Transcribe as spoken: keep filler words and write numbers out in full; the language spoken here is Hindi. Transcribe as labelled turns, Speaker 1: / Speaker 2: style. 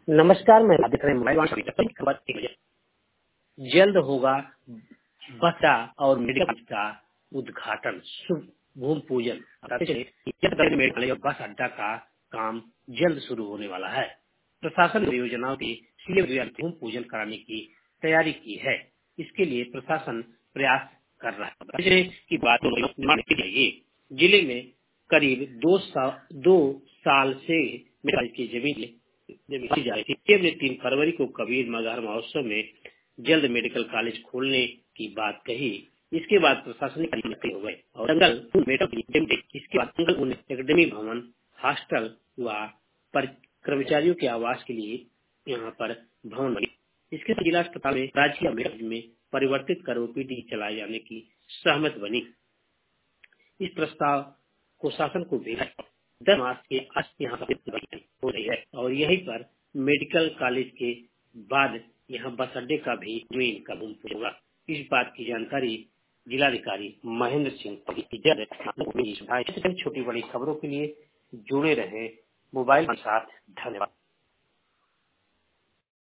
Speaker 1: नमस्कार, मैं देख रहे हैं मोबाइल वन जल्द होगा बसा और मेडिकल का उद्घाटन, शुभ भूमि पूजन। बताते चले कि मेडिकल और बस अड्डा का काम जल्द शुरू होने वाला है। प्रशासन ने योजनाओं के सीएम भूमि पूजन कराने की तैयारी की है। इसके लिए प्रशासन प्रयास कर रहा है। बताते चले कि बात निर्माण के लिए जिले में करीब दो सा, दो साल से मेडिकल की जमीन जमीन जा रही थी। सीएम ने तीन फरवरी को कबीर मजार महोत्सव में जल्द मेडिकल कॉलेज खोलने की बात कही। इसके बाद प्रशासनिक अधिकारी हो गए और जंगल मेडिकल इसके बाद जंगल उन्हें एकेडमी भवन, हॉस्टल व कर्मचारियों के आवास के लिए यहाँ पर भवन बने। इसके साथ जिला अस्पताल में राज्य मेडिकल में परिवर्तित कर ओपीडी चलाए जाने की सहमत बनी। इस प्रस्ताव को शासन को भेजा दस मार्च के आज यहाँ पर हो रही है और यहीं पर मेडिकल कॉलेज के बाद यहाँ बस अड्डे का भी जमीन का भूमि पूजन होगा। इस बात की जानकारी जिलाधिकारी महेंद्र सिंह। छोटी बड़ी खबरों के लिए जुड़े रहे मोबाइल के साथ। धन्यवाद।